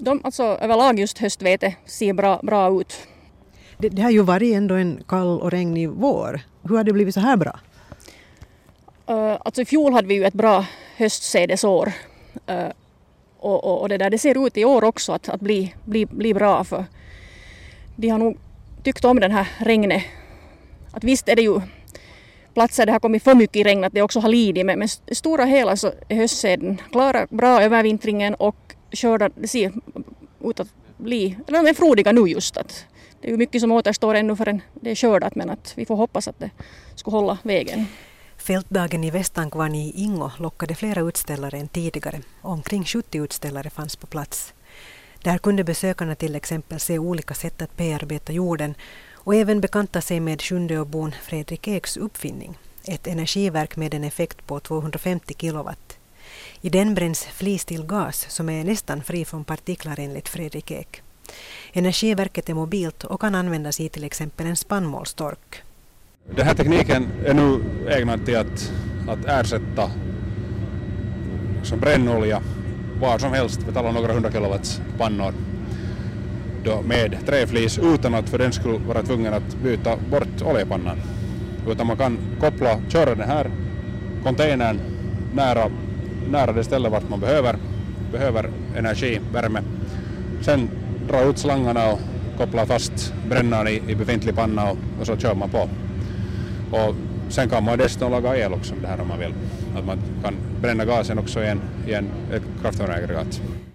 Alltså överlag just höstvete ser bra ut. Det har ju varit ändå en kall och regnig vår. Hur har det blivit så här bra? Alltså i fjol hade vi ju ett bra höstsädesår. Och det ser ut i år också att bli bra, för de har nog tyckt om den här regnet. Att visst är det ju platser det har kommit för mycket regn att det också har lidit, men stora hela så är höstsäden klara bra övervintringen och skördar, det ser ut att bli, eller de är frodiga nu just att det är ju mycket som återstår ännu förrän det är skördat, men att vi får hoppas att det ska hålla vägen. Fältdagen i Västankvarn i Ingo lockade flera utställare än tidigare. Omkring 70 utställare fanns på plats. Där kunde besökarna till exempel se olika sätt att bearbeta jorden och även bekanta sig med Sjundeåbon Fredrik Eks uppfinning. Ett energiverk med en effekt på 250 kilowatt. I den bränns flis till gas som är nästan fri från partiklar enligt Fredrik Ek. Energiverket är mobilt och kan användas i till exempel en spannmålstork. Den här tekniken är nu ägnad till att ersätta som brännolja var som helst, vi talar några 100 kilowatts pannor då med träflis utan att för den skulle vara tvungen att byta bort oljepannan. Utan man kan köra den här containern nära det ställe vart man behöver energi, värme. Sen dra ut slangarna och koppla fast brännaren i befintlig panna och så kör man på. Och sen kan man dessutom laga el också det här om man vill. Att man kan bränna gasen också i ett kraftvärmeaggregat.